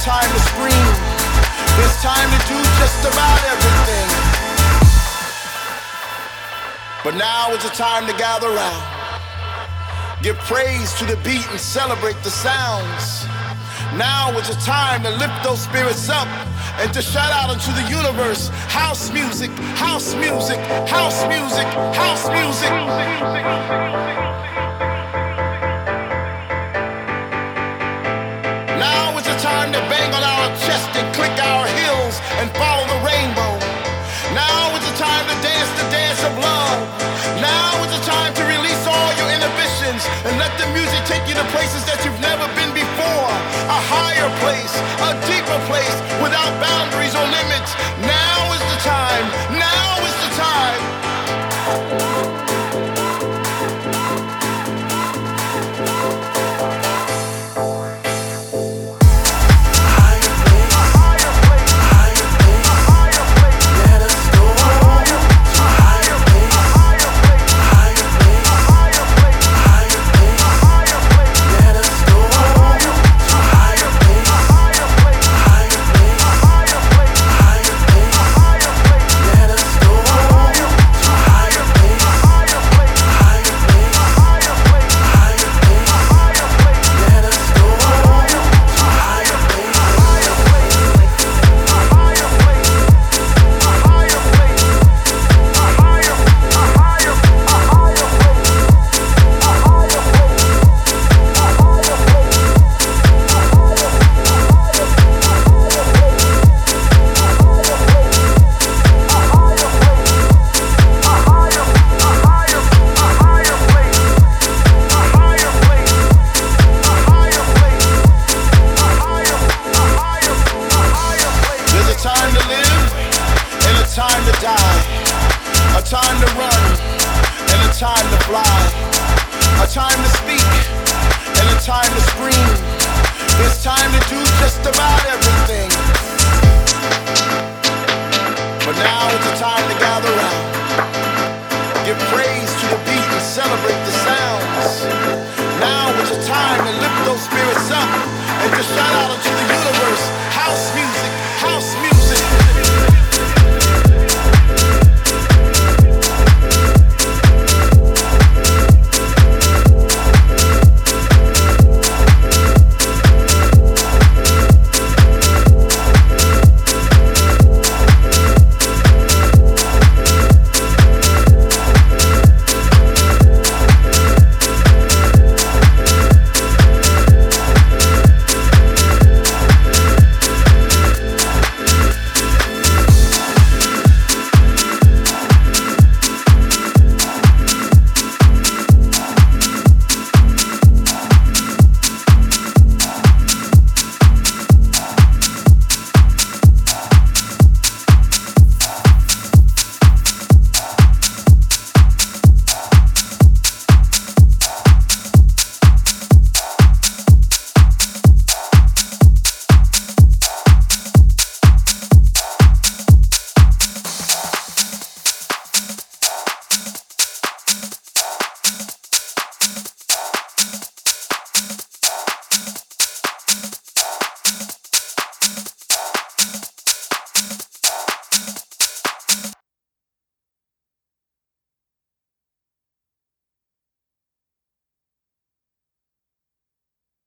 time to scream. There's time to do just about everything. But now is the time to gather round. Give praise to the beat and celebrate the sounds. Now is the time to lift those spirits up and to shout out into the universe. House music, house music, house music, house music. Now is the time to bang on our chest and click our heels and follow the rainbow. Now is the time to dance the dance of love. Now is the time to release all your inhibitions and let the music take you to places that you've never been before. A higher place, a deeper place, without boundaries or limits. Now is the time. Now is the time. Time to speak and a time to scream. There's time to do just about